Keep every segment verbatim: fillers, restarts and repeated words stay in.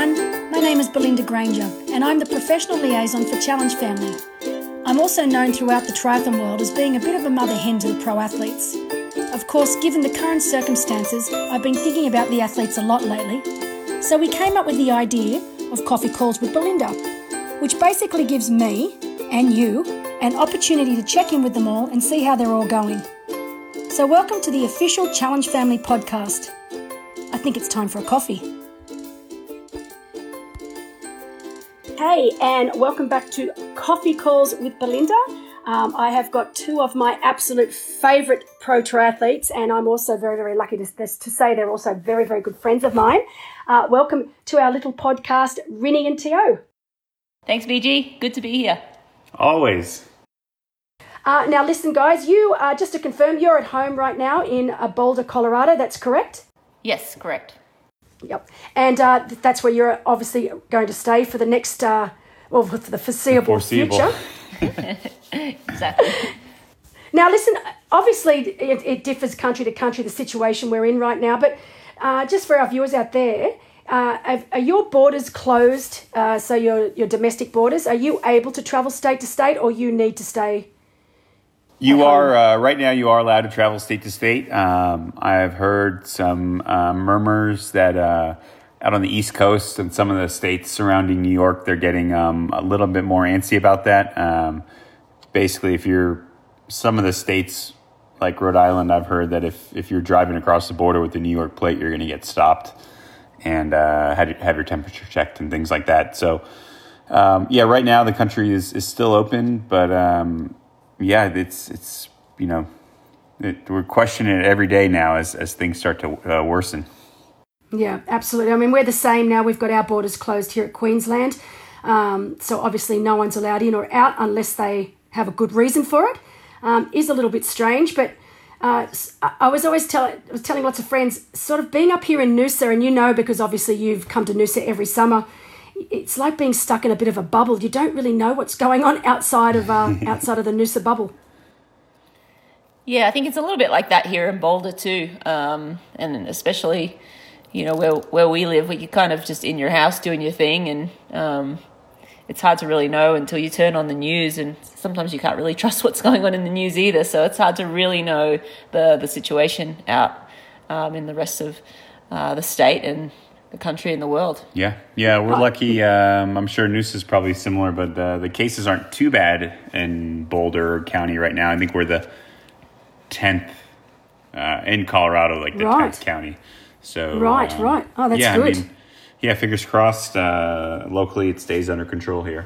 everyone, my name is Belinda Granger and I'm the professional liaison for Challenge Family. I'm also known throughout the triathlon world as being a bit of a mother hen to the pro athletes. Of course, given the current circumstances, I've been thinking about the athletes a lot lately. So we came up with the idea of Coffee Calls with Belinda, which basically gives me and you an opportunity to check in with them all and see how they're all going. So welcome to the official Challenge Family podcast. I think it's time for a coffee. Hey, and welcome back to Coffee Calls with Belinda. Um, I have got two of my absolute favourite pro triathletes, and I'm also very, very lucky to, to say they're also very, very good friends of mine. Uh, welcome to our little podcast, Rinny and Teo. Thanks, B G. Good to be here. Always. Uh, now, listen, guys, you, uh, just to confirm, you're at home right now in uh, Boulder, Colorado. That's correct? Yes, correct. Yep. And uh, that's where you're obviously going to stay for the next, uh, well, for the foreseeable, foreseeable. future. Exactly. Now, listen, obviously it, it differs country to country, the situation we're in right now, but uh, just for our viewers out there, uh, are, are your borders closed, uh, so your, your domestic borders, are you able to travel state to state or you need to stay? You are, uh, right now you are allowed to travel state to state. Um, I've heard some uh, murmurs that uh, out on the East Coast and some of the states surrounding New York, they're getting um, a little bit more antsy about that. Um, basically, if you're, some of the states like Rhode Island, I've heard that if, if you're driving across the border with the New York plate, you're going to get stopped and uh, have, have your temperature checked and things like that. So, um, yeah, right now the country is, is still open, but... Um, Yeah, it's, it's you know, it, we're questioning it every day now as, as things start to uh, worsen. Yeah, absolutely. I mean, we're the same now. We've got our borders closed here at Queensland. Um, so obviously no one's allowed in or out unless they have a good reason for it. Um, is a little bit strange, but uh, I was always tell, I was telling lots of friends, sort of being up here in Noosa, and you know, because obviously you've come to Noosa every summer, it's like being stuck in a bit of a bubble. You don't really know what's going on outside of uh, outside of the Noosa bubble. Yeah, I think it's a little bit like that here in Boulder too, um, and especially, you know, where where we live, where you're kind of just in your house doing your thing, and um, it's hard to really know until you turn on the news, and sometimes you can't really trust what's going on in the news either. So it's hard to really know the the situation out um, in the rest of uh, the state and the country and the world. Yeah, yeah, we're lucky. Um, I'm sure Noosa is probably similar, but the, the cases aren't too bad in Boulder County right now. I think we're the tenth uh, in Colorado, like the right. tenth county. So right, um, right. Oh, that's yeah, good. I mean, yeah, fingers crossed. Uh, locally, it stays under control here.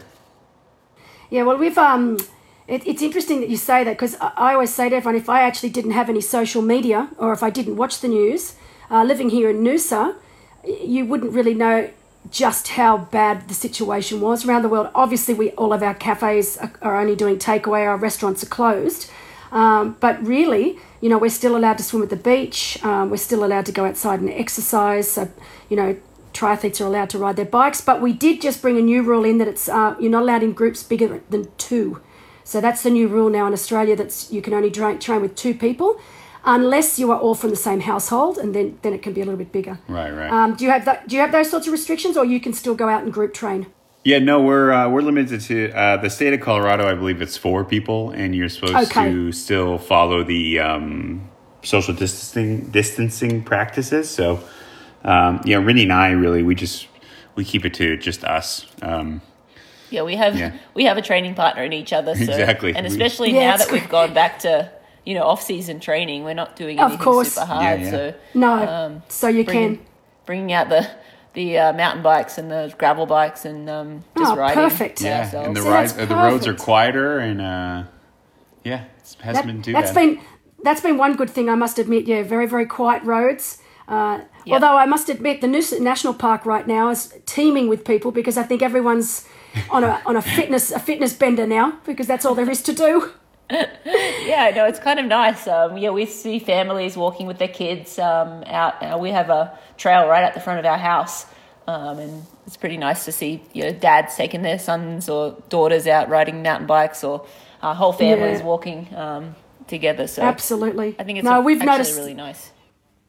Yeah, well, we've um, it, it's interesting that you say that, because I, I always say to everyone, if I actually didn't have any social media or if I didn't watch the news, uh, living here in Noosa, you wouldn't really know just how bad the situation was around the world. Obviously, we all of our cafes are, are only doing takeaway, our restaurants are closed. Um, but really, you know, we're still allowed to swim at the beach. Um, we're still allowed to go outside and exercise. So, you know, triathletes are allowed to ride their bikes. But we did just bring a new rule in that it's uh, you're not allowed in groups bigger than two. So that's the new rule now in Australia, that's you can only train, train with two people, unless you are all from the same household, and then, then it can be a little bit bigger. Right, right. Um, do you have that? Do you have those sorts of restrictions, or you can still go out and group train? Yeah, no, we're uh, we're limited to uh, the state of Colorado. I believe it's four people, and you're supposed okay. to still follow the um, social distancing distancing practices. So, um, yeah, Rinny and I really we just we keep it to just us. Um, yeah, we have yeah. we have a training partner in each other. So, exactly, and especially we, yeah, now that we've gone back to, you know, off-season training, we're not doing anything of course. super hard. Yeah, yeah. So no, um, so you bringing, can bringing out the the uh, mountain bikes and the gravel bikes and um, just oh, riding. perfect. Yeah, ourselves. and the See, rides, that's uh, the roads are perfect. quieter, and uh, yeah, it hasn't that, been too that's bad. been that's been one good thing, I must admit. Yeah, very very quiet roads. Uh, Yep. Although I must admit, the Noosa National Park right now is teeming with people, because I think everyone's on a on a fitness a fitness bender now, because that's all there is to do. Yeah, no, it's kind of nice. Um, yeah, we see families walking with their kids um, out. Uh, we have a trail right at the front of our house, um, and it's pretty nice to see, you know, dads taking their sons or daughters out riding mountain bikes, or uh, whole families Yeah. walking um, together. So Absolutely. I think it's no, a, we've actually noticed, really nice.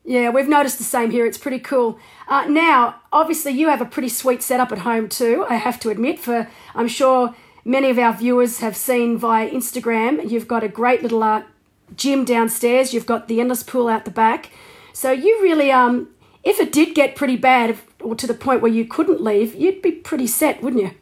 Yeah, we've noticed the same here. It's pretty cool. Uh, now, obviously, you have a pretty sweet setup at home too, I have to admit. For I'm sure many of our viewers have seen via Instagram, you've got a great little uh, gym downstairs. You've got the endless pool out the back. So you really, um, if it did get pretty bad, if, or to the point where you couldn't leave, you'd be pretty set, wouldn't you?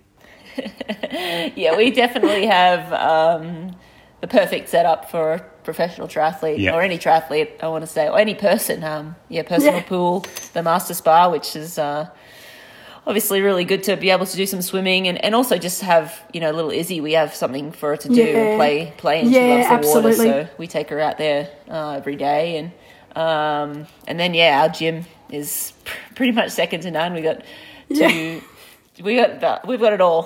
Yeah, we definitely have um, the perfect setup for a professional triathlete, yeah. or any triathlete, I want to say, or any person. Um, yeah, personal Yeah. pool, the Master Spa, which is uh, obviously really good to be able to do some swimming, and, and also just have, you know, little Izzy, we have something for her to do, Yeah. play, play, and Yeah, she loves the absolutely. water, so we take her out there uh, every day, and um, and then yeah, our gym is pr- pretty much second to none. We got two. Yeah. We got the, we've got it all,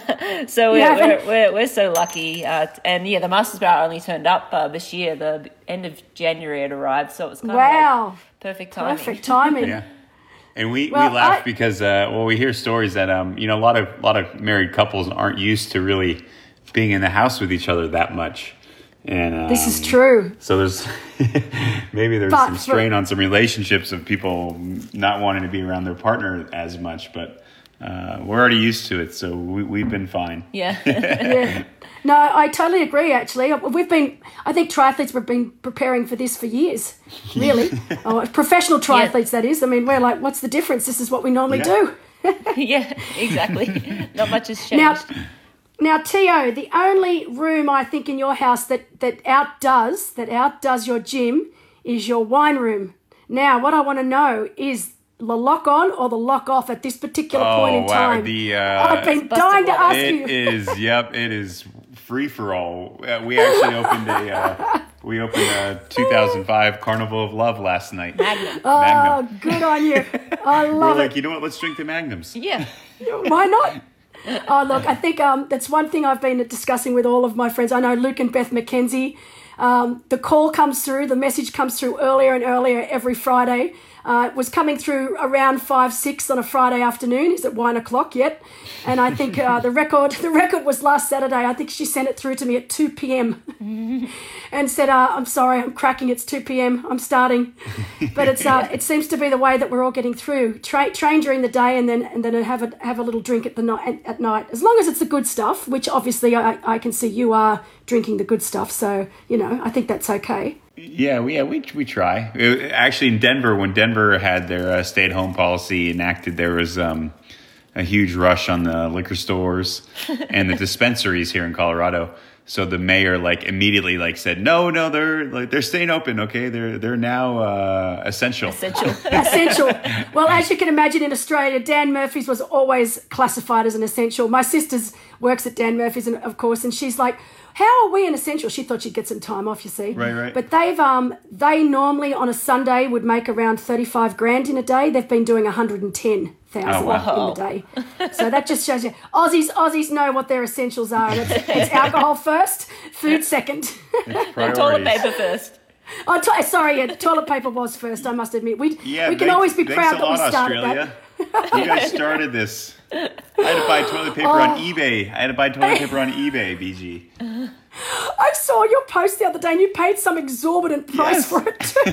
so we're, Yeah, we're, and- we're we're so lucky. Uh, and yeah, the Masters Bar only turned up uh, this year. The end of January it arrived, so it was kind Wow. of like perfect timing. Perfect timing. Yeah. And we, Well, we laugh I- because uh, well we hear stories that um you know a lot of a lot of married couples aren't used to really being in the house with each other that much. And um, This is true. So there's maybe there's But some for- strain on some relationships of people not wanting to be around their partner as much, but uh, we're already used to it, so we, we've been fine. Yeah, Yeah. No, I totally agree, actually. We've been, I think triathletes have been preparing for this for years, really. Oh, professional triathletes, that is. I mean, we're like, what's the difference? This is what we normally Yeah. do. yeah, exactly. Not much has changed. Now, now, Tio, the only room I think in your house that, that outdoes, that outdoes your gym is your wine room. Now, what I want to know is the lock on or the lock off at this particular point in Oh, wow, time. the, uh, I've been Busted dying to water. ask It you. is, yep, it is free for all. Uh, we actually opened a uh, we opened a two thousand five Carnival of Love last night. Magnum. Oh, Magnum. good on you. I We're love like, it. you know what? Let's drink the Magnums. Yeah, Why not? Oh, look, I think um, that's one thing I've been discussing with all of my friends. I know Luke and Beth McKenzie. Um, the call comes through, the message comes through earlier and earlier every Friday. Uh, it was coming through around five, six on a Friday afternoon. Is it one o'clock yet? And I think uh, the record the record was last Saturday. I think she sent it through to me at two p.m. and said, uh, I'm sorry, I'm cracking. It's two p.m. I'm starting. But it's uh, it seems to be the way that we're all getting through. Tra- train during the day and then and then have a have a little drink at the night at night. As long as it's the good stuff, which obviously I, I can see you are drinking the good stuff. So, you know, I think that's okay. Yeah, we yeah, we we try. It- actually, in Denver, when Denver had their uh, stay-at-home policy enacted, there was um, a huge rush on the liquor stores and the dispensaries here in Colorado. So the mayor like immediately like said, no, no, they're like they're staying open. Okay, they're they're now uh, essential. essential. Essential. Well, as you can imagine, in Australia, Dan Murphy's was always classified as an essential. My sister's works at Dan Murphy's, and of course, and she's like, how are we an essential? She thought she'd get some time off, you see. Right, right. But they've um they normally on a Sunday would make around thirty-five grand in a day. They've been doing one hundred ten thousand Oh, wow. in the day. So that just shows you Aussies Aussies know what their essentials are. And it's, it's alcohol first, food second. Toilet Priorities. paper first. Oh, to- sorry, yeah, toilet paper was first. I must admit, we Yeah, we can thanks- always be thanks proud a that we lot, started Australia. that. You guys started this. I had to buy toilet paper Oh. on eBay. I had to buy toilet paper on eBay, B G. I saw your post the other day, and you paid some exorbitant price Yes. for it too.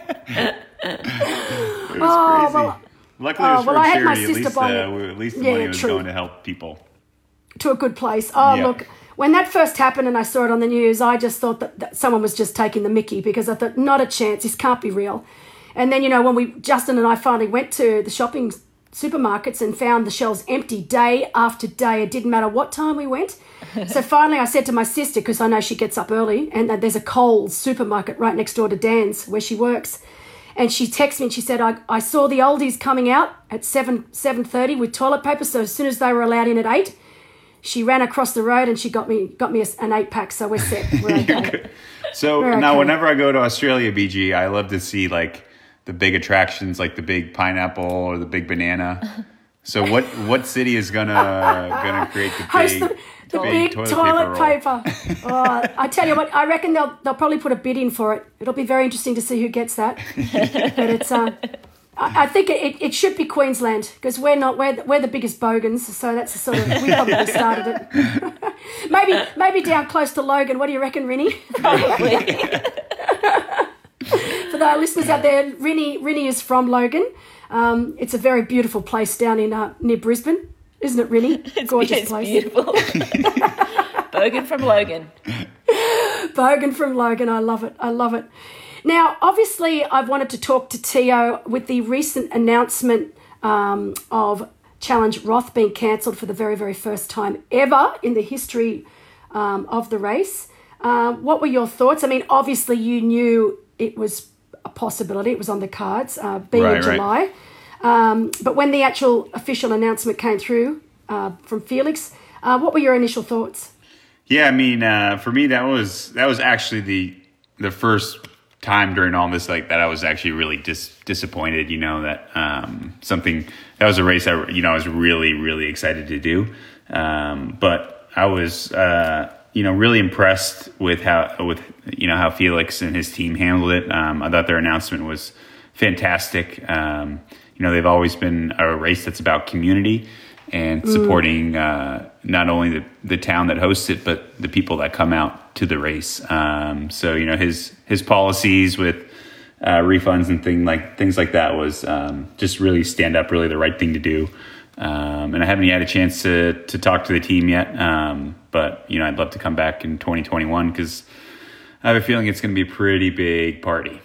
It was Oh, crazy. well- Luckily, it was oh, well, for I had my charity. At sister least, buy uh, it. we- at least the Yeah, money was true. going to help people. To a good place. Oh, Yeah. look, when that first happened and I saw it on the news, I just thought that, that someone was just taking the mickey, because I thought, not a chance, this can't be real. And then, you know, when we, Justin and I finally went to the shopping supermarkets and found the shelves empty day after day, it didn't matter what time we went. So finally I said to my sister, because I know she gets up early, and uh, there's a Coles supermarket right next door to Dan's where she works. And she texted me and she said, I, I saw the oldies coming out at seven, seven thirty with toilet paper, so as soon as they were allowed in at eight, she ran across the road and she got me got me a, an eight pack, so we're set. We're okay. So We're now, okay. whenever I go to Australia, B G, I love to see like the big attractions, like the big pineapple or the big banana. So what what city is gonna gonna create the Host big, the, the big big toilet, toilet paper? paper. Oh, I tell you what, I reckon they'll they'll probably put a bid in for it. It'll be very interesting to see who gets that. But it's um, I, I think it, it should be Queensland, because we're not we're we're the biggest bogans, so that's the sort of we probably started it. maybe maybe down close to Logan. What do you reckon, Rinny? Probably. For uh, listeners out there, Rinny, Rinny is from Logan. Um, it's a very beautiful place down in uh, near Brisbane, isn't it, Rinny? It's, Gorgeous it's place. Beautiful. Bogan from Logan. Bogan from Logan. I love it. I love it. Now, obviously, I've wanted to talk to Tio with the recent announcement um, of Challenge Roth being cancelled for the very, very first time ever in the history um, of the race. Uh, what were your thoughts? I mean, obviously, you knew it was a possibility. It was on the cards, uh, being Right, in July. Right. Um, but when the actual official announcement came through uh, from Felix, uh, what were your initial thoughts? Yeah, I mean, uh, for me, that was that was actually the the first time during all this like that I was actually really dis- disappointed. You know that um, something that was a race I you know I was really really excited to do, um, but I was uh, you know really impressed with how with you know how Felix and his team handled it. Um, I thought their announcement was fantastic. Um, you know they've always been a race that's about community and supporting uh, not only the, the town that hosts it, but the people that come out to the race. Um, so, you know, his his policies with uh, refunds and thing like things like that was um, just really stand up, really the right thing to do. Um, and I haven't had a chance to to talk to the team yet, um, but you know, I'd love to come back in twenty twenty-one because I have a feeling it's going to be a pretty big party.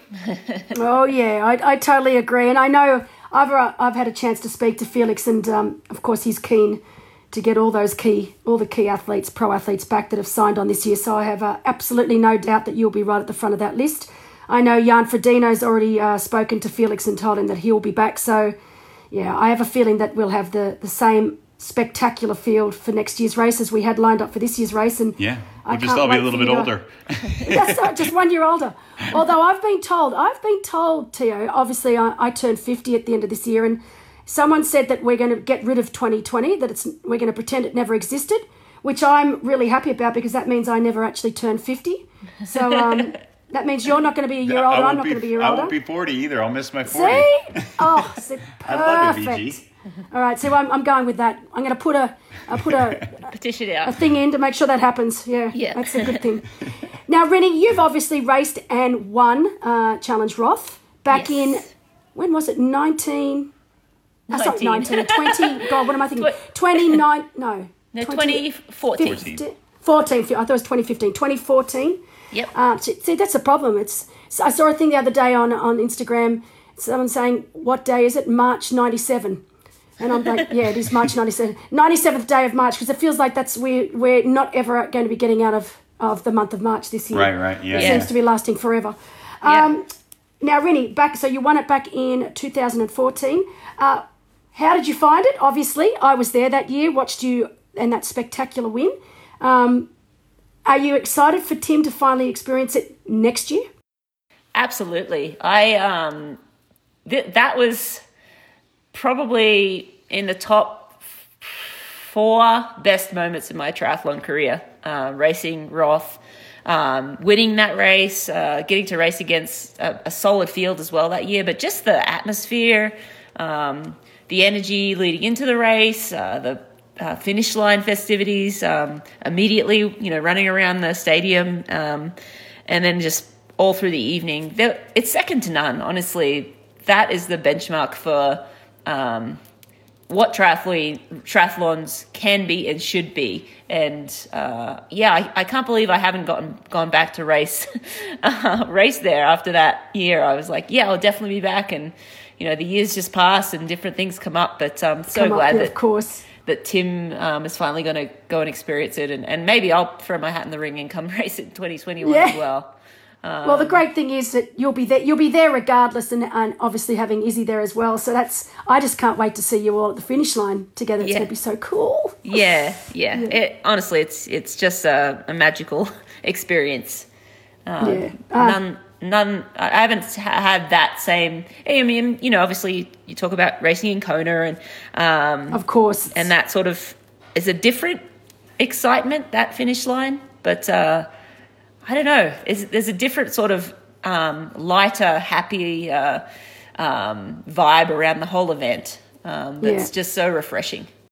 Oh yeah, I, I totally agree, and I know. I've uh, I've had a chance to speak to Felix, and um, of course he's keen to get all those key all the key athletes, pro athletes back that have signed on this year. So I have uh, absolutely no doubt that you'll be right at the front of that list. I know Jan Frodeno's already uh, spoken to Felix and told him that he'll be back. So yeah, I have a feeling that we'll have the, the same spectacular field for next year's race as we had lined up for this year's race. And Yeah, I we'll just can't all be wait a little for bit you to- older. That's right, just one year older. Although I've been told, I've been told, Tio, obviously I, I turned fifty at the end of this year, and someone said that we're going to get rid of twenty twenty, that it's we're going to pretend it never existed, which I'm really happy about because that means I never actually turned fifty. So um, that means you're not going to be a year older, I'm not going to be a year I older. won't be forty either. I'll miss my forty. See? Oh, see, perfect. I love it, V G. All right, so I'm, I'm going with that. I'm going to put a, I put a, Petition a out. thing in to make sure that happens. Yeah, Yeah. that's a good thing. Now, Rennie, you've obviously raced and won uh, Challenge Roth back Yes. in, when was it, nineteen? Uh, sorry, nineteen. nineteen, twenty, God, what am I thinking? Tw- twenty-nine, no. No, twenty twenty fourteen. fifteen, fourteen, I thought it was twenty fifteen, twenty fourteen. Yep. Uh, see, see, that's a problem. It's. So I saw a thing the other day on, on Instagram, someone saying, what day is it? March ninety-seven. And I'm like, yeah, it is March ninety-seven. ninety-seventh day of March, because it feels like that's we're, we're not ever going to be getting out of, of the month of March this year. Right, right, yeah. It Yeah. seems to be lasting forever. Yeah. Um, now, Rennie, back, so you won it back in two thousand fourteen. Uh, how did you find it? Obviously, I was there that year, watched you and that spectacular win. Um, are you excited for Tim to finally experience it next year? Absolutely. I um, th- that was probably in the top four best moments in my triathlon career. Uh, racing Roth, um, winning that race, uh, getting to race against a, a solid field as well that year. But just the atmosphere, um, the energy leading into the race, uh, the uh, finish line festivities, um, immediately, you know, running around the stadium, um, and then just all through the evening. There, it's second to none, honestly. That is the benchmark for um, what triathlon, triathlons can be and should be. And uh, yeah, I, I can't believe I haven't gotten gone back to race uh, race there after that year. I was like, yeah, I'll definitely be back. And you know, the years just pass and different things come up. But I'm so Come up, glad yeah, that of course. that Tim um, is finally going to go and experience it. And, and maybe I'll throw my hat in the ring and come race it in twenty twenty-one Yeah. as well. Um, Well, the great thing is that you'll be there. You'll be there regardless, and, and obviously having Izzy there as well. So that's. I just can't wait to see you all at the finish line together. It's Yeah. going to be so cool. Yeah, yeah. It, honestly, it's it's just a, a magical experience. Um, Yeah. Uh, none, none. I haven't ha- had that same. I mean, you know, obviously, you talk about racing in Kona, and um, Of course. and that sort of is a different excitement, that finish line. But uh, I don't know. Is there's a different sort of um, lighter, happy uh, um, vibe around the whole event. Um, that's Yeah. just so refreshing.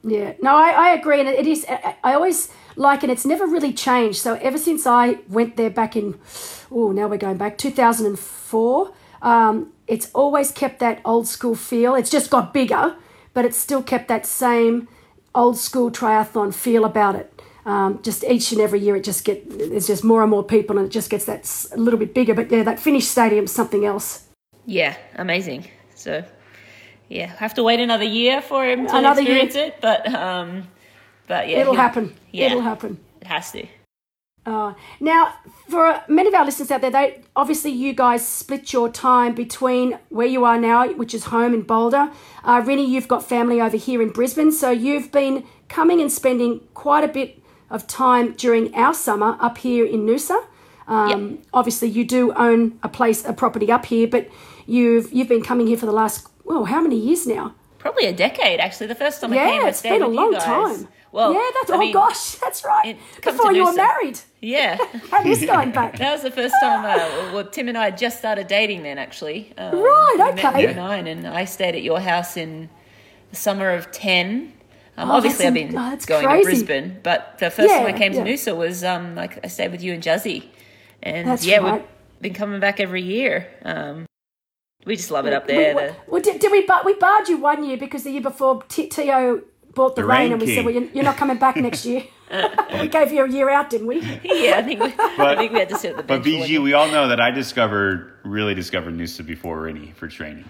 Yeah, no, I, I agree, and it is. I, I always like it. It's never really changed. So ever since I went there back in, oh, now we're going back two thousand four. Um, it's always kept that old school feel. It's just got bigger, but it's still kept that same old school triathlon feel about it. Um, just each and every year, it just get there's just more and more people, and it just gets that s- a little bit bigger. But yeah, that Finnish stadium's something else. Yeah, amazing. So, yeah, have to wait another year for him to Another experience year. it, but um, but yeah, It'll he'll- happen. Yeah, It'll happen. It has to. Uh, now, for many of our listeners out there, they obviously you guys split your time between where you are now, which is home in Boulder. Uh, Rinny, you've got family over here in Brisbane, so you've been coming and spending quite a bit of time during our summer up here in Noosa. Um, Yep. Obviously, you do own a place, a property up here, but you've you've been coming here for the last well, how many years now? Probably a decade, actually. The first time I Yeah, came, I it's stayed been a with long you guys. time. Well, yeah, that's I oh mean, gosh, that's right. it- come Before to you were Noosa. married, Yeah. that is going back. That was the first time, uh, well, Tim and I had just started dating then, actually. Um, Right, we met okay. in nine, and I stayed at your house in the summer of ten. Um, Oh, obviously, I've that's been in- oh, that's going crazy. to Brisbane, but the first time I Yeah, came yeah. to Noosa was um, like I stayed with you and Juzzy. And That's yeah, right. we've been coming back every year. Um, we just love it up there. We, The- well, did, did we? Bar, we barred you one year because the year before T- T.O. bought the, The rain, Rain and we said, King. "Well, you're, you're not coming back next year." We gave you a year out, didn't we? yeah, I think we, I But- think we had to sit at the bench. But for one B G, year. we all know that I discovered, really discovered Noosa before Rinny for training.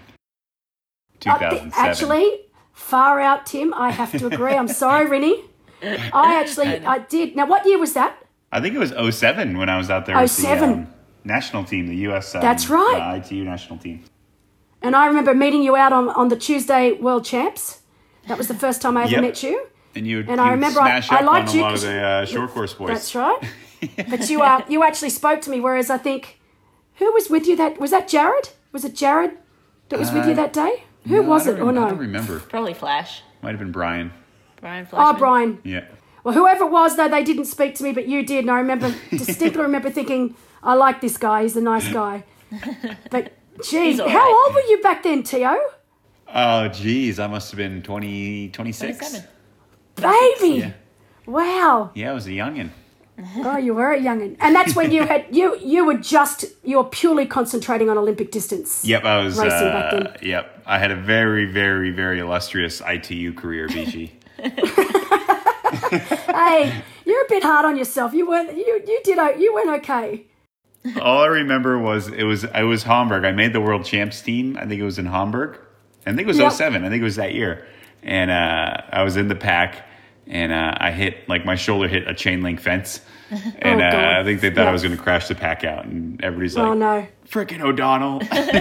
two Uh, thousand seven. th- actually, far out, Tim. I have to agree. I'm sorry, Rinny. I actually, I did. Now, what year was that? I think it was oh seven when I was out there with the oh seven. um, national team, the U S Um, That's right. uh, I T U national team. And I remember meeting you out on, on the Tuesday World Champs. That was the first time I ever Yep. met you. And you would And I you'd remember I- smash I up liked on a you lot of 'cause- the uh, short course boys. That's right. But you uh, you actually spoke to me, whereas I think, who was with you that, was that Jared? Was it Jared that was with you that day? Who Uh, No, was I it? don't Or rem- I no? don't remember. Probably Flash. Might have been Brian. Brian Flashman. Oh, Brian. Yeah. Well, whoever it was, though, they didn't speak to me, but you did. And I remember, distinctly remember thinking, I like this guy. He's a nice guy. But, gee, He's all how right. old were you back then, Tio? Oh, geez. I must have been twenty, twenty-six. twenty-seven. Baby. Yeah. Wow. Yeah, I was a youngin'. Oh, you were a youngin'. And that's when you had, you you were just, you were purely concentrating on Olympic distance. Yep, I was. Racing back Uh, then. yep, I had a very, very, very illustrious I T U career, B G. Hey, you're a bit hard on yourself. You weren't, you, you did, o- you went okay. All I remember was it was I was Hamburg. I made the world champs team. I think it was in Hamburg. I think it was Yep. oh seven. I think it was that year. And uh, I was in the pack, and uh, I hit like my shoulder hit a chain link fence, and Oh, uh, God. I think they thought Yeah. I was going to crash the pack out. And everybody's like, Oh, no. "Frickin' O'Donnell!"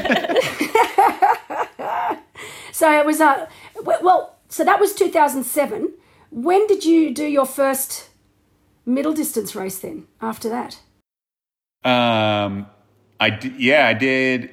So it was, uh, w- well, so that was two thousand seven. When did you do your first middle distance race then, after that? um, I d- yeah, I did.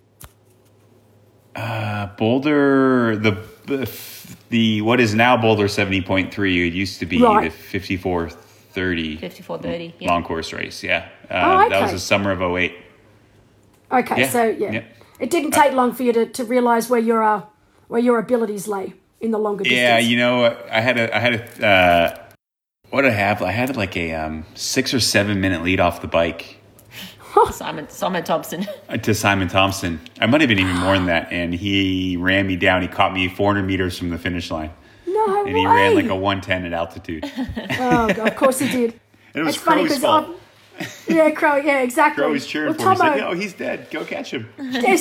Uh, Boulder the the what is now Boulder seventy point three. It used to be Right. the fifty-four thirty fifty-four thirty. Yeah. long course race. Yeah, uh, Oh, that was okay. the summer of oh eight. Okay, Yeah, so yeah. yeah. It didn't take long for you to, to realise where your uh, where your abilities lay in the longer distance. Yeah, you know, I had a I had a uh, what did I have? I had like a um, six or seven minute lead off the bike Simon Simon Thompson. to Simon Thompson. I might have been even more than that, and he ran me down. He caught me four hundred meters from the finish line, No and way. he ran like a one ten at altitude. Oh, God, of course he did. And it was It's funny Crow's because fault. I'm... Yeah, Crow, yeah, exactly. Crow was cheering Well, for me. He's like, Tomo- "No, he's dead. Go catch him." Yes.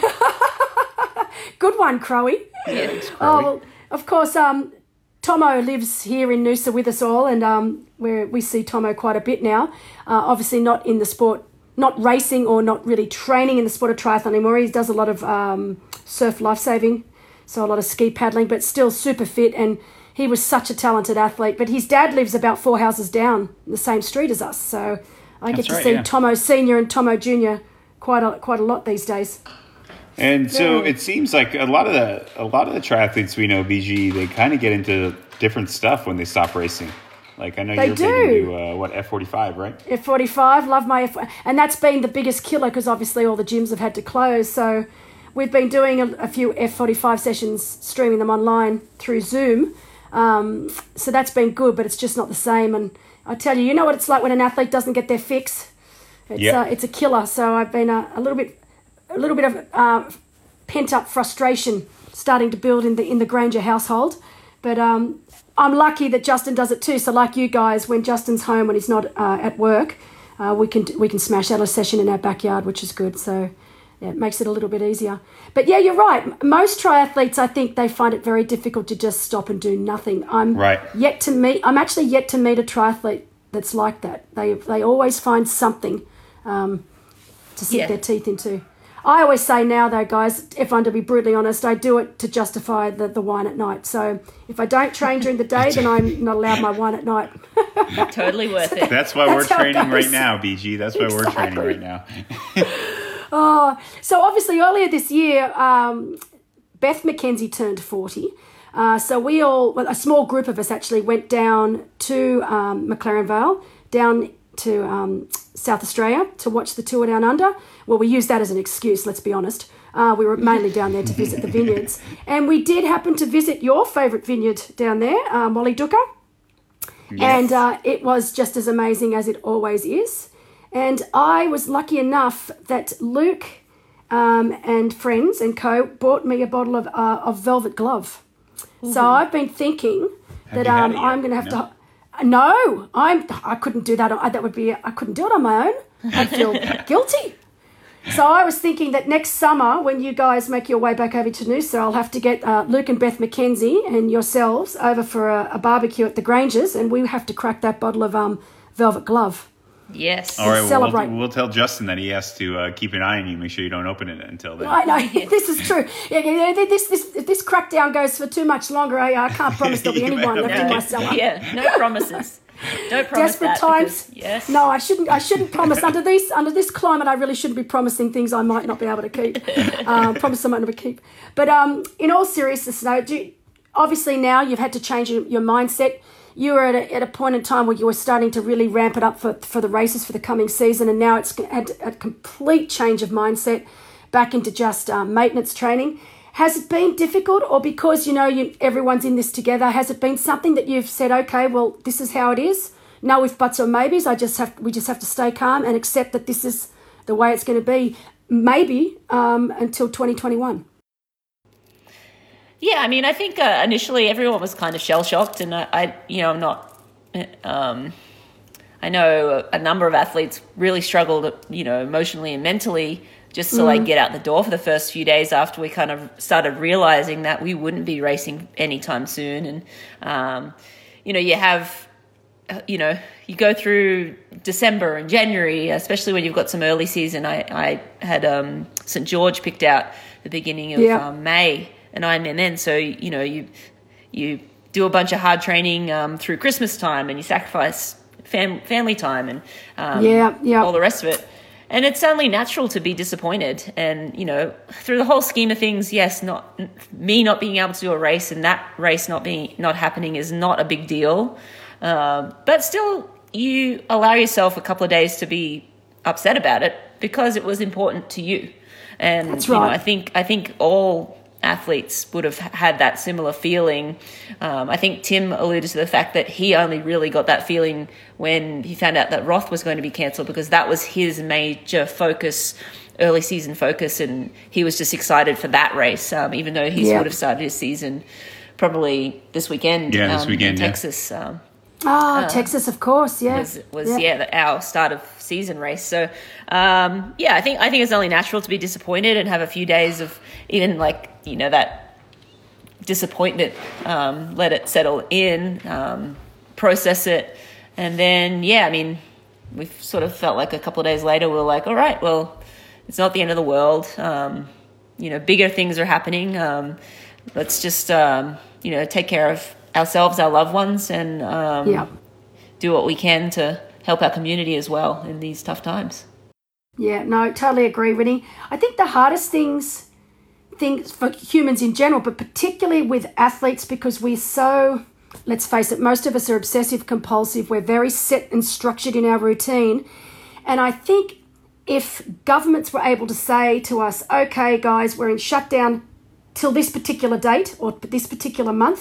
Good one, Crowy. Yeah, thanks, Oh, Crowy. well, of course, um, Tomo lives here in Noosa with us all, and um, where we see Tomo quite a bit now. Uh, obviously, not in the sport, not racing or not really training in the sport of triathlon anymore. He does a lot of um, surf lifesaving, so a lot of ski paddling, but still super fit. And he was such a talented athlete. But his dad lives about four houses down the same street as us, so I get That's to right, see yeah. Tomo Senior and Tomo Junior quite a quite a lot these days. And so Yeah. it seems like a lot of the a lot of the triathletes we know, B G, they kind of get into different stuff when they stop racing. Like I know They you're do. big into uh, what F forty-five, right? F forty-five, love my F, and that's been the biggest killer because obviously all the gyms have had to close. So we've been doing a, a few F forty-five sessions, streaming them online through Zoom. Um, so that's been good, but it's just not the same. And I tell you, you know what it's like when an athlete doesn't get their fix. It's Yeah. uh, it's a killer. So I've been a, a little bit, a little bit of uh, pent up frustration starting to build in the in the Granger household. But um, I'm lucky that Justin does it too. So like you guys, when Justin's home, when he's not uh, at work, uh, we can we can smash out a session in our backyard, which is good. So yeah, it makes it a little bit easier. But yeah, you're right. Most triathletes, I think they find it very difficult to just stop and do nothing. I'm Right. yet to meet. I'm actually yet to meet a triathlete that's like that. They they always find something um, to sink Yeah. their teeth into. I always say now, though, guys, if I'm to be brutally honest, I do it to justify the, the wine at night. So if I don't train during the day, then I'm not allowed my wine at night. Totally worth it. That's why That's we're how it training right goes. now, B G. That's why we're training Exactly. right now. Oh, so obviously earlier this year, um, Beth McKenzie turned forty. Uh, so we all, well, a small group of us actually went down to um, McLaren Vale, down to um, South Australia to watch the Tour Down Under. Well, we used that as an excuse, let's be honest. Uh, we were mainly down there to visit the vineyards. And we did happen to visit your favourite vineyard down there, uh, Molly Duka. And uh, it was just as amazing as it always is. And I was lucky enough that Luke um, and friends and co bought me a bottle of uh, of Velvet Glove. So I've been thinking Have that you had um, it yet? I'm going to have No? to. No, I'm. I couldn't do that. I, that would be. I couldn't do it on my own. I'd feel guilty. So I was thinking that next summer, when you guys make your way back over to Noosa, I'll have to get uh, Luke and Beth McKenzie and yourselves over for a, a barbecue at the Grangers, and we have to crack that bottle of um, Velvet Glove. Yes. All right, well, Celebrate. we'll, we'll tell Justin that he has to uh, keep an eye on you. Make sure you don't open it until then. I know this is true. Yeah, yeah, yeah, this this if this crackdown goes for too much longer, I, I can't promise there'll be You anyone might left have in to my get- cellar. Yeah. No promises. Don't promise Desperate that. times. because- yes. No, I shouldn't. I shouldn't promise under this under this climate. I really shouldn't be promising things I might not be able to keep. Uh, promise I might not be keep. But um, in all seriousness, no. Do, obviously now you've had to change your, your mindset. You were at a, at a point in time where you were starting to really ramp it up for for the races for the coming season, and now it's had a complete change of mindset back into just um, maintenance training. Has it been difficult, or because you know you, everyone's in this together? Has it been something that you've said, okay, well, this is how it is. No if buts or maybes. I just have we just have to stay calm and accept that this is the way it's going to be. Maybe um, until twenty twenty-one. Yeah, I mean, I think uh, initially everyone was kind of shell shocked, and I, I, you know, I'm not. Um, I know a, a number of athletes really struggled, you know, emotionally and mentally, just to like get out the door for the first few days after we kind of started realizing that we wouldn't be racing anytime soon, and um, you know, you have, uh, you know, you go through December and January, especially when you've got some early season. I, I had um, Saint George picked out the beginning of Yeah. um, May. And Ironman then, so you know you you do a bunch of hard training um, through Christmas time, and you sacrifice fam- family time and um, Yeah, yeah. all the rest of it. And it's only natural to be disappointed. And you know, through the whole scheme of things, yes, not me not being able to do a race and that race not being not happening is not a big deal. Uh, but still, you allow yourself a couple of days to be upset about it because it was important to you. And That's you know, right. I think I think all athletes would have had that similar feeling. Um, I think Tim alluded to the fact that he only really got that feeling when he found out that Roth was going to be cancelled, because that was his major focus, early season focus, and he was just excited for that race, um, even though he Yeah. would have started his season probably this weekend. Yeah, this um, weekend, in yeah. Texas. Um, Ah, Texas, of course. Yeah, was was yeah, the, our start of season race. So um, yeah, I think I think it's only natural to be disappointed and have a few days of even like you know that disappointment. Um, let it settle in, um, process it, and then yeah, I mean, we've sort of felt like a couple of days later we we're like, all right, well, it's not the end of the world. Um, you know, bigger things are happening. Um, let's just um, you know take care of ourselves, our loved ones, and um, Yeah. do what we can to help our community as well in these tough times. Yeah, no, totally agree, Winnie. I think the hardest things, things for humans in general, but particularly with athletes, because we're so, let's face it, most of us are obsessive compulsive. We're very set and structured in our routine. And I think if governments were able to say to us, okay, guys, we're in shutdown till this particular date or this particular month,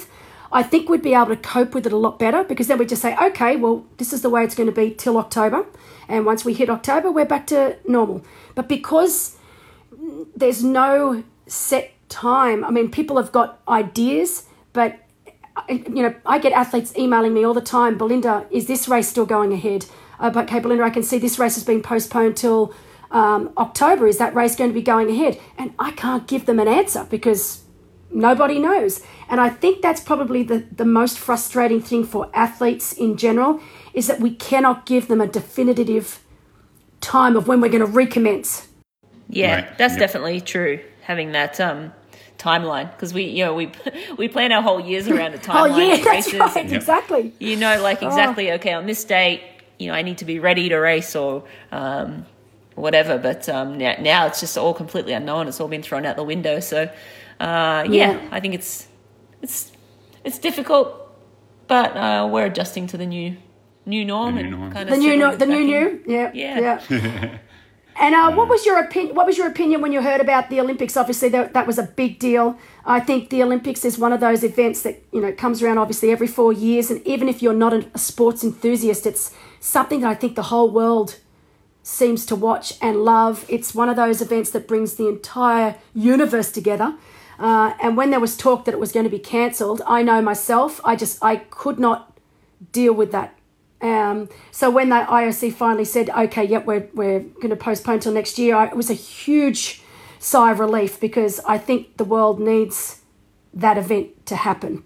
I think we'd be able to cope with it a lot better, because then we'd just say, okay, well, this is the way it's going to be till October. And once we hit October, we're back to normal. But because there's no set time, I mean, people have got ideas, but, you know, I get athletes emailing me all the time, Belinda, is this race still going ahead? Uh, but, okay, Belinda, I can see this race has been postponed till um, October. Is that race going to be going ahead? And I can't give them an answer because nobody knows. And I think that's probably the, the most frustrating thing for athletes in general, is that we cannot give them a definitive time of when we're going to recommence. Yeah, right. that's yep. definitely true. Having that um, timeline, because we, you know, we we plan our whole years around a timeline. Oh yeah, of that's races. right, exactly. You know, like exactly. Oh. Okay, on this date, you know, I need to be ready to race or um, whatever. But um, now, now it's just all completely unknown. It's all been thrown out the window. So uh, yeah, Yeah. I think it's it's it's difficult, but uh, we're adjusting to the new new norm The new and norm. kind of The new, no, settling the back new, in. new, yeah, Yeah. yeah. And uh, what was your opinion? What was your opinion when you heard about the Olympics? Obviously, that, that was a big deal. I think the Olympics is one of those events that, you know, comes around obviously every four years. And even if you're not a, a sports enthusiast, it's something that I think the whole world seems to watch and love. It's one of those events that brings the entire universe together. Uh, and when there was talk that it was going to be cancelled, I know myself, I just I could not deal with that. Um, so when the I O C finally said, okay, yep, we're, we're going to postpone till next year, I, it was a huge sigh of relief, because I think the world needs that event to happen.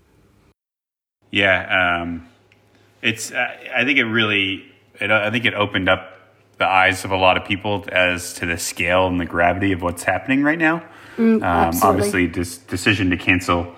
Yeah, um, it's. Uh, I think it really. It, I think it opened up the eyes of a lot of people as to the scale and the gravity of what's happening right now. Mm, um, obviously, this decision to cancel,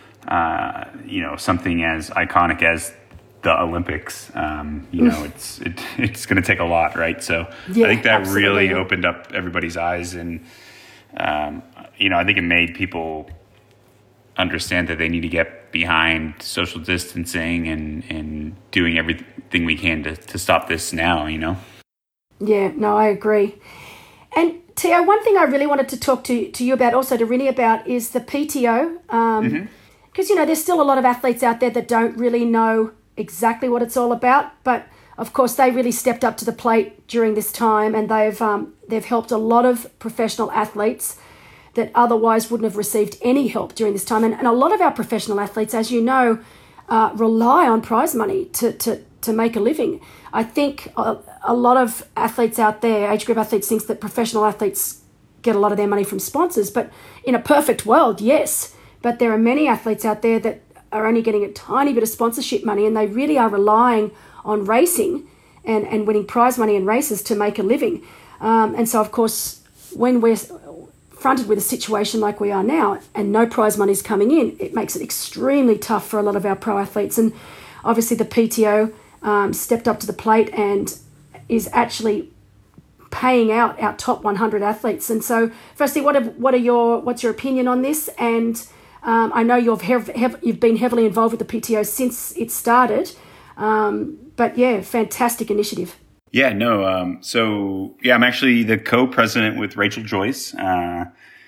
uh, you know, something as iconic as the Olympics, um, you know, it's it, it's going to take a lot, right? So Yeah, I think that absolutely. really opened up everybody's eyes, and um, you know, I think it made people understand that they need to get behind social distancing and, and doing everything we can to, to stop this now, you know? Yeah, no, I agree. And Tio, one thing I really wanted to talk to, to you about, also to Rinny about, is the P T O. Um, Mm-hmm. Because, you know, there's still a lot of athletes out there that don't really know exactly what it's all about. But, of course, they really stepped up to the plate during this time, and they've um, they've helped a lot of professional athletes that otherwise wouldn't have received any help during this time. And, and a lot of our professional athletes, as you know, uh, rely on prize money to, to, to make a living. I think a, a lot of athletes out there, age group athletes, thinks that professional athletes get a lot of their money from sponsors. But in a perfect world, yes. But there are many athletes out there that are only getting a tiny bit of sponsorship money, and they really are relying on racing and, and winning prize money in races to make a living. Um, and so, of course, when we're fronted with a situation like we are now and no prize money is coming in, it makes it extremely tough for a lot of our pro athletes. And obviously the P T O um, stepped up to the plate and is actually paying out our top one hundred athletes. And so, firstly, what are, what are your what's your opinion on this? And um, I know you've hev- hev- you've been heavily involved with the P T O since it started. Um, but yeah, fantastic initiative. Yeah, no. Um, so yeah, I'm actually the co-president with Rachel Joyce. Uh,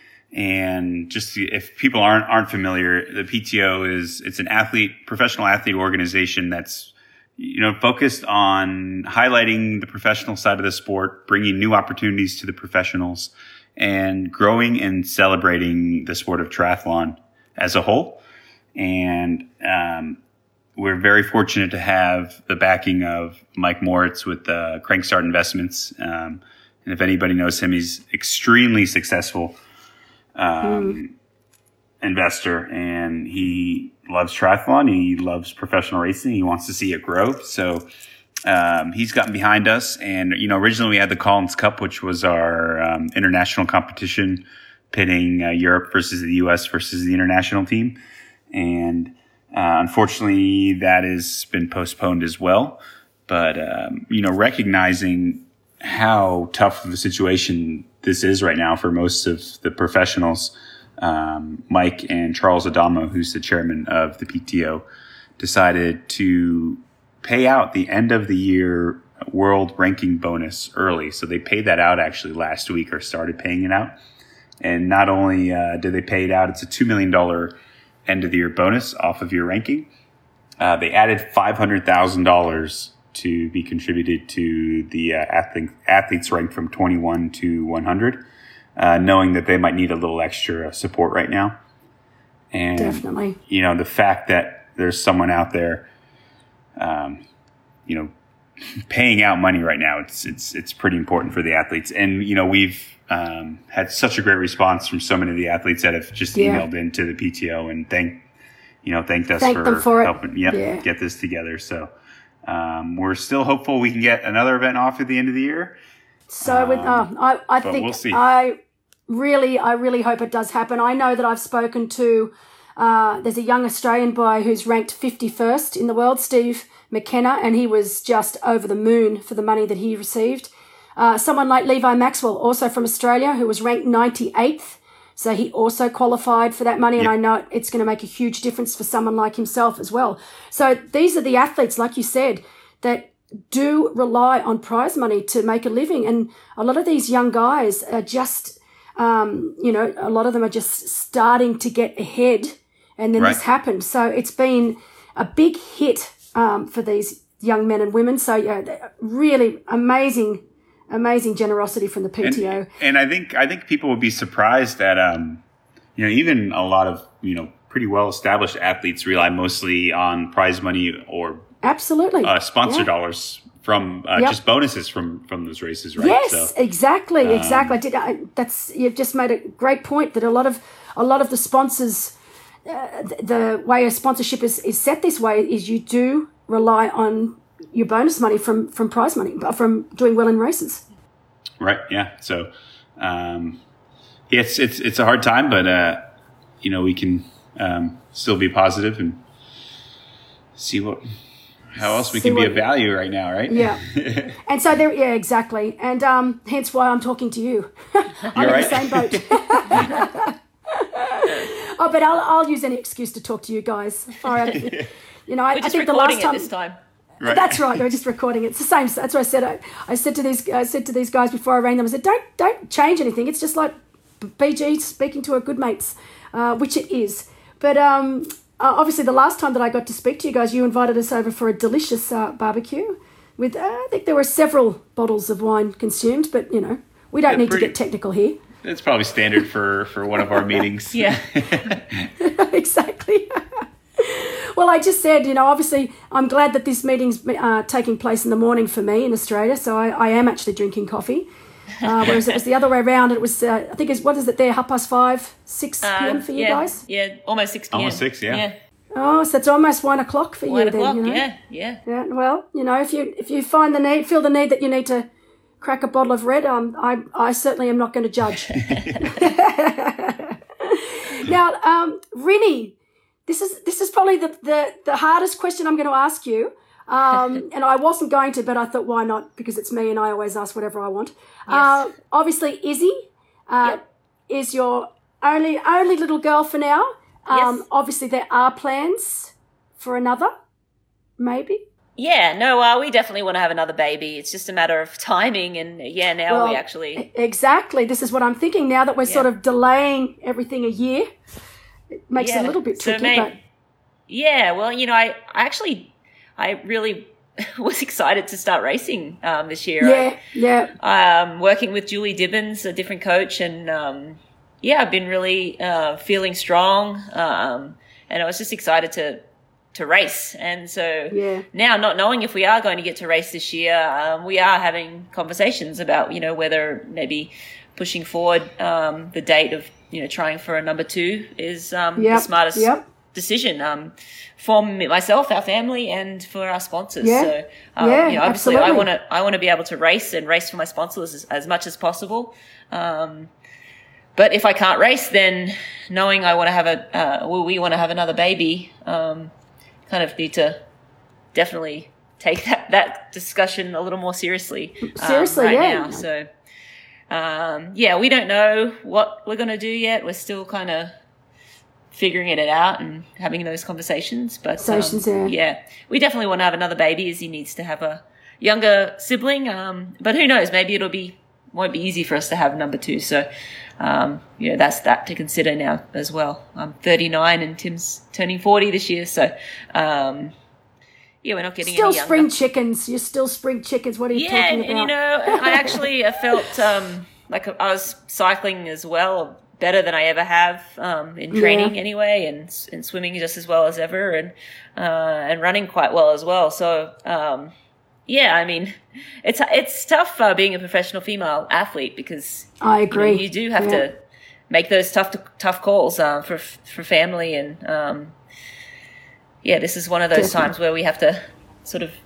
and just to, if people aren't aren't familiar, the P T O is it's an athlete professional athlete organization that's you know focused on highlighting the professional side of the sport, bringing new opportunities to the professionals, and growing and celebrating the sport of triathlon as a whole. And um, we're very fortunate to have the backing of Mike Moritz with uh, Crankstart Investments. Um, and if anybody knows him, he's extremely successful um, mm. investor, and he loves triathlon. He loves professional racing. He wants to see it grow. So um, he's gotten behind us. And, you know, originally we had the Collins Cup, which was our um, international competition pitting uh, Europe versus the U S versus the international team. And Uh, unfortunately, that has been postponed as well. But, um, you know, recognizing how tough of a situation this is right now for most of the professionals, um, Mike and Charles Adamo, who's the chairman of the P T O, decided to pay out the end of the year world ranking bonus early. So they paid that out actually last week, or started paying it out. And not only uh, did they pay it out, it's a two million dollars end of the year bonus off of your ranking. Uh, they added five hundred thousand dollars to be contributed to the uh, athlete, athletes ranked from twenty-one to one hundred, uh, knowing that they might need a little extra support right now. And, Definitely. you know, the fact that there's someone out there, um, you know, paying out money right now, it's it's it's pretty important for the athletes. And, you know, we've um, had such a great response from so many of the athletes that have just Yeah. emailed into the P T O and thank, you know, thanked us Thank for, them for it. helping yep, Yeah. get this together. So um, we're still hopeful we can get another event off at the end of the year. So with, Um, oh, I, I but think we'll see. I really, I really hope it does happen. I know that I've spoken to, uh, there's a young Australian boy who's ranked fifty-first in the world, Steve McKenna, and he was just over the moon for the money that he received. Uh, someone like Levi Maxwell, also from Australia, who was ranked ninety-eighth. So he also qualified for that money, and Yep. I know it's going to make a huge difference for someone like himself as well. So these are the athletes, like you said, that do rely on prize money to make a living. And a lot of these young guys are just, um, you know, a lot of them are just starting to get ahead, and then Right. this happened. So it's been a big hit um, for these young men and women. So yeah, really amazing Amazing generosity from the P T O. And, and I think I think people would be surprised that um, you know, even a lot of, you know, pretty well established athletes rely mostly on prize money or Absolutely. uh, sponsor Yeah. dollars from uh, Yep. just bonuses from from those races, right? Yes, So, exactly, um, exactly. I did. I, that's you've just made a great point that a lot of a lot of the sponsors, uh, the, the way a sponsorship is, is set this way is you do rely on your bonus money from from prize money, but from doing well in races. right. Yeah. So um, it's it's it's a hard time, but uh, you know, we can um, still be positive and see what how else we See can be what- of value right now, right? Yeah. And so there, yeah, exactly, and um, hence why I'm talking to you. I'm You're in right. the same boat. Oh, but I'll I'll use any excuse to talk to you guys. All right. You know, I, We're I just think the recording last it time. this time. Right. That's right. They were just recording it. It's the same. That's what I said. I, I said to these. I said to these guys before I rang them. I said, "Don't don't change anything. It's just like B G speaking to her good mates," uh, which it is. But um, uh, obviously, the last time that I got to speak to you guys, you invited us over for a delicious uh, barbecue. With uh, I think there were several bottles of wine consumed, but you know we don't Yeah, need pretty- to get technical here. It's probably standard for for one of our meetings. Yeah. Exactly. Well, I just said, you know, obviously I'm glad that this meeting's uh, taking place in the morning for me in Australia, so I, I am actually drinking coffee. Uh, whereas it was the other way around. It was, uh, I think, it's, what is it there, half past five, six p.m. Um, for you yeah, guys? Yeah, almost six p.m. Almost six, yeah. Yeah, Oh, so it's almost one o'clock for one you o'clock. then, you know? Yeah, yeah. Yeah, well, you know, if you if you find the need, feel the need that you need to crack a bottle of red, um, I I certainly am not going to judge. Now, um, Rinny, this is this is probably the, the, the hardest question I'm going to ask you. Um, and I wasn't going to, but I thought, why not? Because it's me and I always ask whatever I want. Uh, obviously, Izzy uh, Yep. is your only only little girl for now. Um, Yes. Obviously, there are plans for another, maybe. Yeah, no, uh, we definitely want to have another baby. It's just a matter of timing, and yeah, now Well, we actually. e- Exactly. This is what I'm thinking now that we're sort of delaying everything a year. It makes it Yeah. a little bit So tricky, may- but Yeah, well, you know, I, I actually, I really was excited to start racing um, this year. yeah, yeah. I, um, working with Julie Dibbins, a different coach, and um, yeah, I've been really uh, feeling strong, um, and I was just excited to to race. And so Yeah. now, not knowing if we are going to get to race this year, um, we are having conversations about, you know, whether maybe pushing forward um, the date of, you know, trying for a number two is um, Yep, the smartest yep. decision um, for me, myself, our family, and for our sponsors. Yeah. So, um, Yeah, you know, obviously, I absolutely. want to I want to be able to race and race for my sponsors as, as much as possible. Um, but if I can't race, then knowing I want to have a uh, well, we want to have another baby, um, kind of need to definitely take that, that discussion a little more seriously. um, Seriously, right yeah. now. So, um, yeah, we don't know what we're going to do yet. We're still kind of figuring it out and having those conversations. But um, Conversations, yeah. yeah, we definitely want to have another baby, as he needs to have a younger sibling. Um, but who knows? Maybe it'll be won't be easy for us to have number two. So, um, you know, that's that to consider now as well. I'm thirty-nine and Tim's turning forty this year. So, um, yeah, we're not getting still any younger. spring chickens. You're still spring chickens. What are you yeah, talking and, about? and you know, I actually I felt um, like I was cycling as well, better than I ever have um, in training Yeah. anyway, and and swimming just as well as ever, and uh, and running quite well as well. So um, yeah, I mean, it's it's tough uh, being a professional female athlete because I agree. You know, you do have Yeah. to make those tough tough calls uh, for for family, and um, yeah, this is one of those Definitely. times where we have to sort of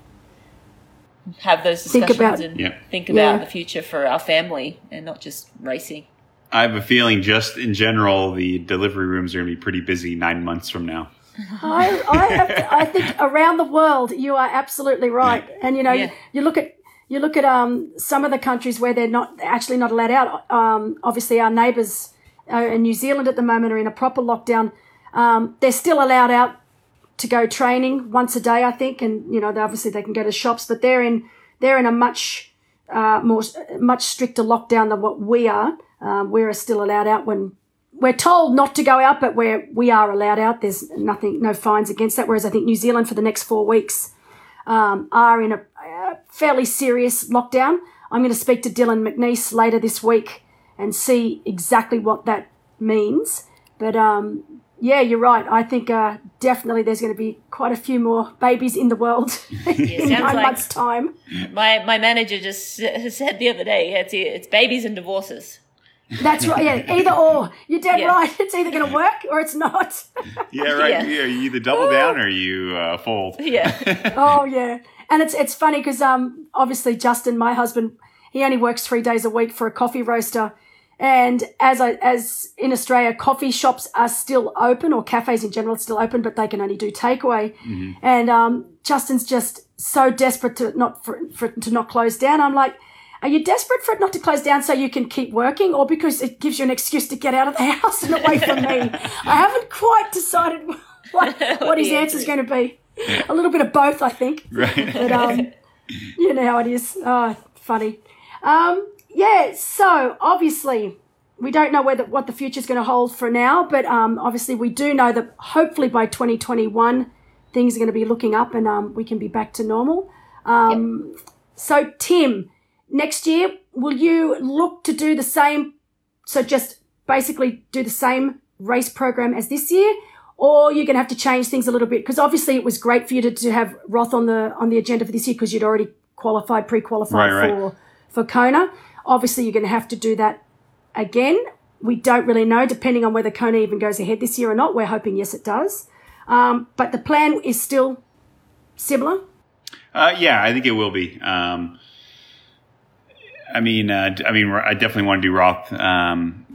have those Think discussions about- and Yeah. think about Yeah. the future for our family and not just racing. I have a feeling just in general, the delivery rooms are going to be pretty busy nine months from now. I, I, have to, I think around the world, you are absolutely right. And you know, Yeah. you look at you look at um, some of the countries where they're not they're actually not allowed out. Um, obviously, our neighbours uh, in New Zealand at the moment are in a proper lockdown. Um, they're still allowed out to go training once a day, I think, and you know, they, obviously they can go to shops, but they're in they're in a much uh, more much stricter lockdown than what we are. Um, we're still allowed out when we're told not to go out, but where we are allowed out, there's nothing, no fines against that. Whereas I think New Zealand for the next four weeks um, are in a, a fairly serious lockdown. I'm going to speak to Dylan McNeese later this week and see exactly what that means. But um, yeah, you're right. I think uh, definitely there's going to be quite a few more babies in the world in sounds nine like- months' time. My my manager just s- said the other day, it's it's babies and divorces. That's right. Yeah, either or. You're dead Yeah. right. It's either going to work or it's not. Yeah, right. Yeah. Yeah. You either double down or you uh, fold. Yeah, Oh yeah, and it's it's funny because um obviously Justin, my husband, he only works three days a week for a coffee roaster, and as I as in Australia, coffee shops are still open, or cafes in general are still open, but they can only do takeaway. And um Justin's just so desperate to not for, for it to not close down. I'm like, are you desperate for it not to close down so you can keep working, or because it gives you an excuse to get out of the house and away from me? I haven't quite decided what, what his the answer is answer going to be. A little bit of both, I think. Right. But um, you know how it is. Oh, funny. Um, yeah. So obviously, we don't know whether what the future is going to hold for now, but um, obviously we do know that hopefully by twenty twenty-one things are going to be looking up and um, we can be back to normal. Um, So Tim, next year will you look to do the same? So just basically do the same race program as this year, or you're going to have to change things a little bit? Because obviously it was great for you to, to have Roth on the on the agenda for this year because you'd already qualified, pre-qualified Right, right. for for Kona. Obviously you're going to have to do that again. We don't really know, depending on whether Kona even goes ahead this year or not. We're hoping yes, it does. Um, but the plan is still similar. Uh, yeah, I think it will be. Um, I mean, uh, d- I mean, I definitely want to do Roth. Um,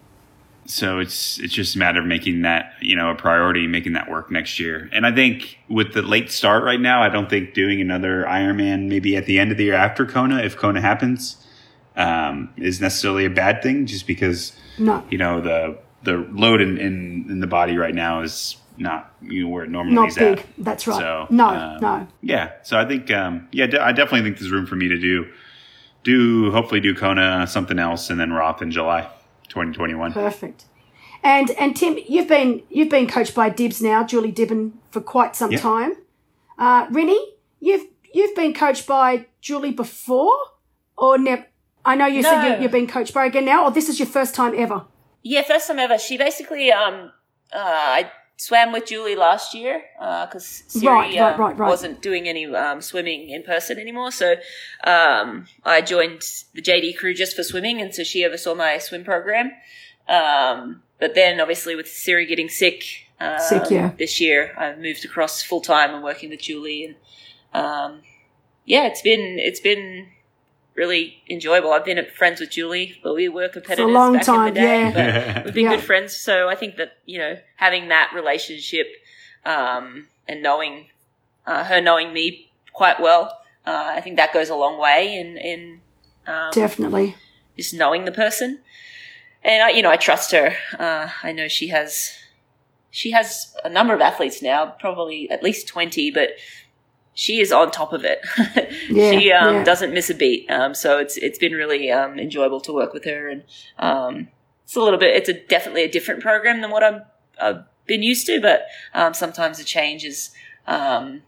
so it's it's just a matter of making that, you know, a priority, making that work next year. And I think with the late start right now, I don't think doing another Ironman maybe at the end of the year after Kona, if Kona happens, um, is necessarily a bad thing. Just because No, you know the the load in, in, in the body right now is not, you know, where it normally not is big. at. That's right. So, no, um, no. Yeah, so I think, um, yeah, de- I definitely think there's room for me to do, do hopefully do Kona, something else, and then Roth in July, twenty twenty-one. Perfect. And and Tim, you've been you've been coached by Dibs now, Julie Dibben, for quite some Yeah. time. Uh, Rinny, you've you've been coached by Julie before, or never? I know you said No. you, you're being coached by her again now, or this is your first time ever. yeah, first time ever. She basically, um, uh, I swam with Julie last year because Siri Right, right, um, right, right. wasn't doing any um, swimming in person anymore. So um, I joined the J D crew just for swimming, and so she oversaw my swim program. Um, but then, obviously, with Siri getting sick, um, Sick, yeah. this year, I moved across full time and working with Julie, and um, yeah, it's been it's been really enjoyable. I've been friends with Julie, but we were competitors long back time, in the day. yeah. But we've been Yeah. good friends, so I think that, you know, having that relationship um, and knowing uh, her knowing me quite well, uh, I think that goes a long way in in um, Definitely. just knowing the person. And I, you know, I trust her. Uh, I know she has she has a number of athletes now, probably at least twenty, but she is on top of it. Yeah, she um, yeah. doesn't miss a beat. Um, so it's it's been really um, enjoyable to work with her, and um, it's a little bit. It's a definitely a different program than what I'm, I've been used to, but um, sometimes the change is um,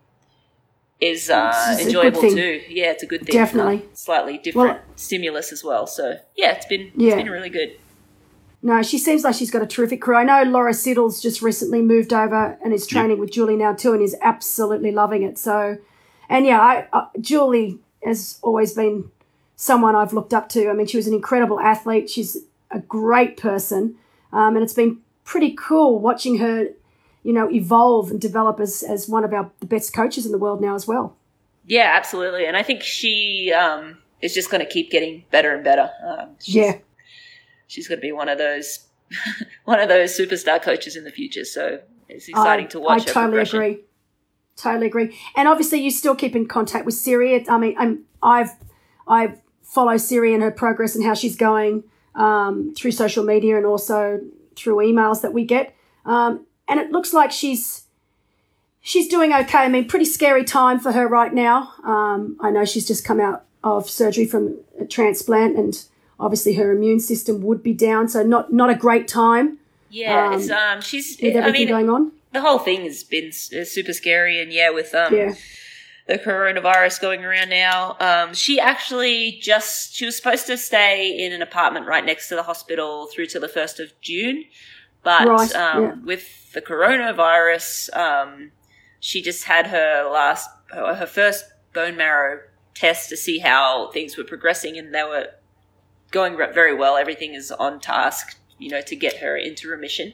is uh, It's a good enjoyable thing. too. Yeah, it's a good thing. Definitely. Um, slightly different Well- stimulus as well. So yeah, it's been Yeah. it's been really good. No, she seems like she's got a terrific career. I know Laura Siddle's just recently moved over and is training with Julie now too, and is absolutely loving it. So, and yeah, I, uh, Julie has always been someone I've looked up to. I mean, she was an incredible athlete. She's a great person, um, and it's been pretty cool watching her, you know, evolve and develop as as one of our the best coaches in the world now as well. Yeah, absolutely. And I think she um, is just going to keep getting better and better. Um, she's, Yeah. she's going to be one of those one of those superstar coaches in the future. So it's exciting I, to watch. I her totally progression. agree. Totally agree. And obviously, you still keep in contact with Siri. I mean, I'm I've I follow Siri and her progress and how she's going um, through social media and also through emails that we get. Um, and it looks like she's she's doing okay. I mean, pretty scary time for her right now. Um, I know she's just come out of surgery from a transplant, and obviously her immune system would be down, so not not a great time Yeah, Um, it's um, she's. with I everything mean, going on. the whole thing has been s- uh, super scary, and yeah, with um, Yeah. the coronavirus going around now, um, she actually just she was supposed to stay in an apartment right next to the hospital through to the first of June, but Right, um, yeah. with the coronavirus, um, she just had her last her, her first bone marrow test to see how things were progressing, and they were going re- very well. Everything is on task, you know, to get her into remission.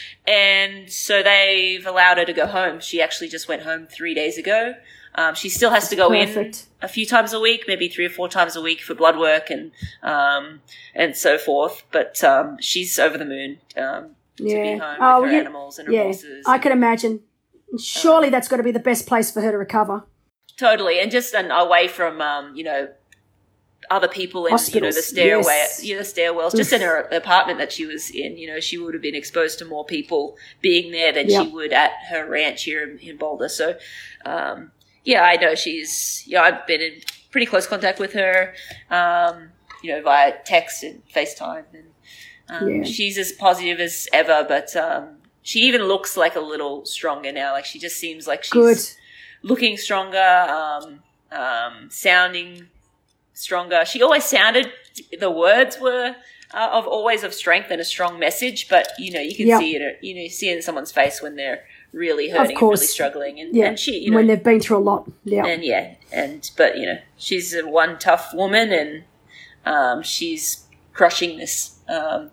And so they've allowed her to go home. She actually just went home three days ago. Um, she still has to go Perfect. in a few times a week, maybe three or four times a week for blood work and um, and so forth. But um, she's over the moon um, to be Yeah. home Oh, with her yeah. animals and her Yeah, horses. I can imagine. Surely that's got to be the best place for her to recover. Totally, and just an, away from um, you know other people in you know the Hospitals, stairway, yes. you know, the stairwells, just in her apartment that she was in. You know, she would have been exposed to more people being there than Yep. she would at her ranch here in, in Boulder. So, um, yeah, I know she's. Yeah, I've been in pretty close contact with her. Um, you know, via text and FaceTime, and um, Yeah. she's as positive as ever. But um, she even looks like a little stronger now. Like she just seems like she's Good. looking stronger, um, um, sounding stronger. She always sounded, the words were uh, of always of strength and a strong message, but you know, you can Yep. see it, you know, you see it in someone's face when they're really hurting and really course. struggling. And, Yeah. and she, you know, when they've been through a lot. Yeah. and yeah, and, but you know, she's a one tough woman, and um, she's crushing this, um,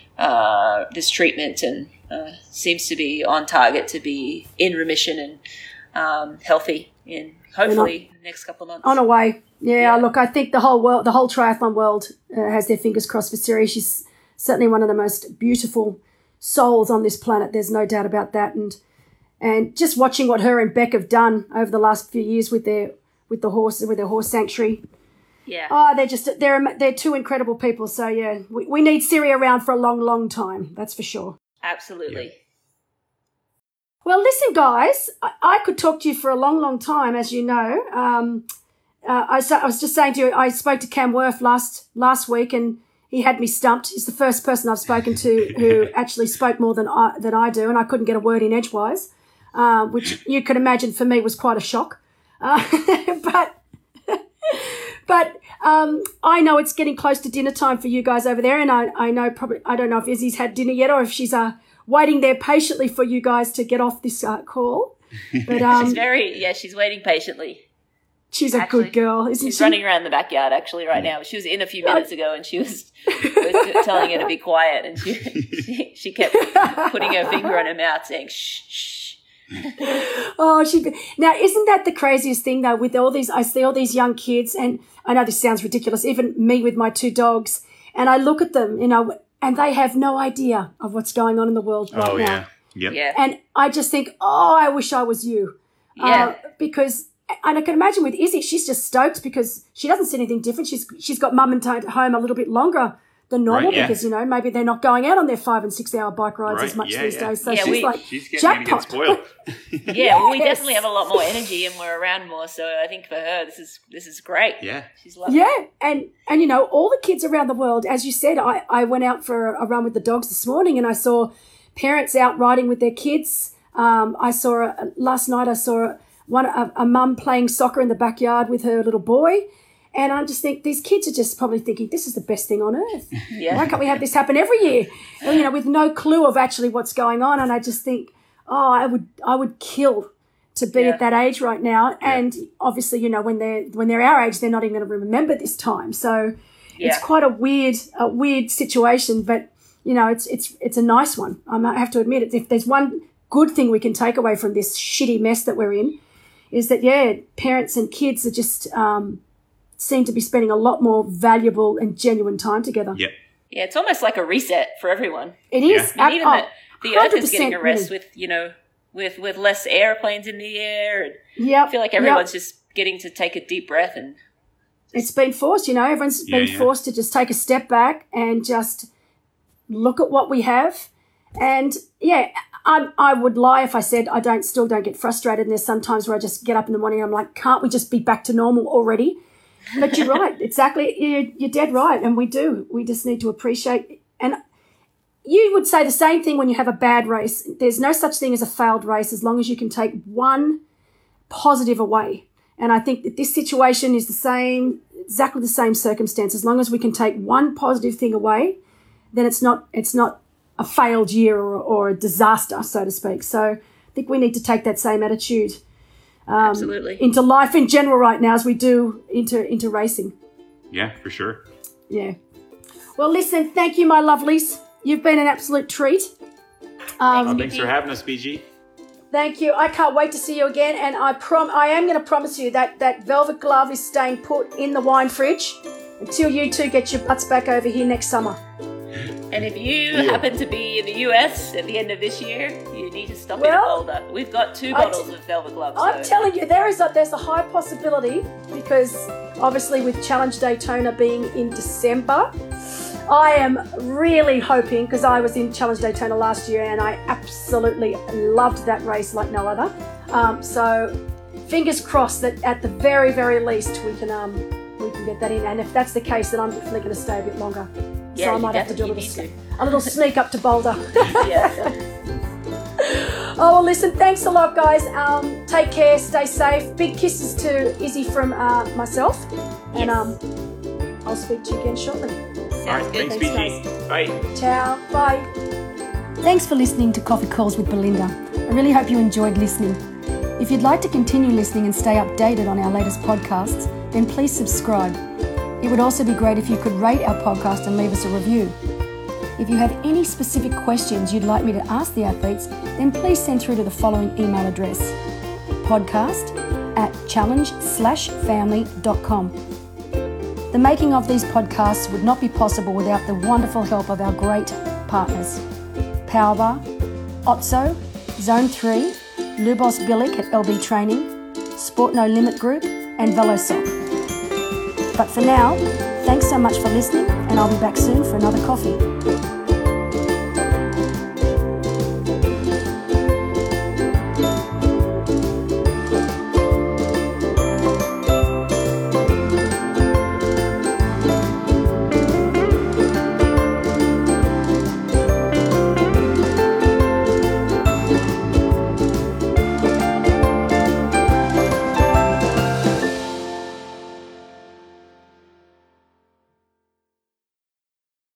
uh, this treatment, and uh, seems to be on target to be in remission and um, healthy in hopefully the next couple of months. On a way. Yeah, Yeah. look, I think the whole world, the whole triathlon world uh, has their fingers crossed for Siri. She's certainly one of the most beautiful souls on this planet. There's no doubt about that. And and just watching what her and Beck have done over the last few years with their with the horse with their horse sanctuary. Yeah. Oh, they're just they're they're two incredible people. So yeah, we, we need Siri around for a long, long time. That's for sure. Absolutely. Well, listen, guys, I, I could talk to you for a long, long time, as you know. Um, uh, I, was- I was just saying to you, I spoke to Cam Worth last last week, and he had me stumped. He's the first person I've spoken to who actually spoke more than I, than I do, and I couldn't get a word in edgewise, uh, which you could imagine for me was quite a shock. Uh, but but um, I know it's getting close to dinner time for you guys over there, and I, I know probably I don't know if Izzy's had dinner yet or if she's uh, waiting there patiently for you guys to get off this uh, call. But um, She's very, yeah, she's waiting patiently. she's a Actually, good girl, isn't She's she? running around the backyard actually right now. She was in a few minutes ago, and she was, was telling her to be quiet, and she, she she kept putting her finger on her mouth saying shh shh. Oh, she now isn't that the craziest thing though? With all these, I see all these young kids, and I know this sounds ridiculous. Even me with my two dogs, and I look at them, you know, and they have no idea of what's going on in the world right Oh now. yeah. Yep. Yeah. And I just think, oh, I wish I was you. Yeah. Uh, because, and I can imagine with Izzy, she's just stoked because she doesn't see anything different. She's she's got mum and dad at home a little bit longer the normal Right, yeah. because, you know, maybe they're not going out on their five and six hour bike rides Right, as much yeah, these yeah. days. So Yeah, she's we- like, She's getting ready to get jackpot. spoiled. Yeah, well, we Yes. definitely have a lot more energy and we're around more. So I think for her, this is this is great. Yeah. She's lovely. Yeah, and and you know, all the kids around the world, as you said, I, I went out for a run with the dogs this morning and I saw parents out riding with their kids. Um, I saw a, last night. I saw a, one a, a mum playing soccer in the backyard with her little boy, and I just think these kids are just probably thinking this is the best thing on earth. Yeah. Why can't we have this happen every year? And, you know, with no clue of actually what's going on. And I just think, oh, I would I would kill to be Yeah. at that age right now. And obviously, you know, when they're when they're our age, they're not even going to remember this time. So Yeah. it's quite a weird a weird situation, but you know, it's it's it's a nice one. I have to admit it. If there's one good thing we can take away from this shitty mess that we're in, is that yeah, parents and kids are just um, seem to be spending a lot more valuable and genuine time together. Yep. Yeah, it's almost like a reset for everyone. It is. I mean, even Oh, the, the Earth is getting a one hundred percent rest really. with, you know, with, with less airplanes in the air. And Yep, I feel like yep. everyone's just getting to take a deep breath. And It's been forced, you know, everyone's Yeah, been yeah. forced to just take a step back and just look at what we have. And yeah, I, I would lie if I said I don't still don't get frustrated. And there's sometimes where I just get up in the morning and I'm like, can't we just be back to normal already? But you're right, exactly. You're, you're dead right. And we do. We just need to appreciate. And you would say the same thing when you have a bad race. There's no such thing as a failed race as long as you can take one positive away. And I think that this situation is the same, exactly the same circumstance. As long as we can take one positive thing away, then it's not it's not a failed year or, or a disaster, so to speak. So I think we need to take that same attitude um, absolutely. into life in general right now as we do into into racing. Yeah, for sure. Yeah. Well, listen, thank you, my lovelies. You've been an absolute treat. Um, Oh, thanks for having us, B G. Thank you. I can't wait to see you again. And I prom I am going to promise you that that velvet glove is staying put in the wine fridge until you two get your butts back over here next summer. And if you happen to be in the U S at the end of this year, you need to stop Well, in Boulder. We've got two I bottles t- of Velvet Gloves. I'm so- telling you, there is a, there's a high possibility because obviously with Challenge Daytona being in December, I am really hoping, because I was in Challenge Daytona last year and I absolutely loved that race like no other. Um, so fingers crossed that at the very, very least we can um, we can get that in. And if that's the case, then I'm definitely going to stay a bit longer. Yeah, so I you might have to do a little, definitely sne- a little sneak up to Boulder. Yeah. Oh, well, listen, thanks a lot, guys. Um, take care, stay safe. Big kisses to Izzy from uh, myself. And Yes. um, I'll speak to you again shortly. All right, good. thanks, Thanks, B G. Bye. Ciao. Bye. Thanks for listening to Coffee Calls with Belinda. I really hope you enjoyed listening. If you'd like to continue listening and stay updated on our latest podcasts, then please subscribe. It would also be great if you could rate our podcast and leave us a review. If you have any specific questions you'd like me to ask the athletes, then please send through to the following email address: podcast at challenge slash family dot com. The making of these podcasts would not be possible without the wonderful help of our great partners: Powerbar, Otso, Zone three, Lubos Bilic at L B Training, Sport No Limit Group, and VeloSoc. But for now, thanks so much for listening, and I'll be back soon for another coffee.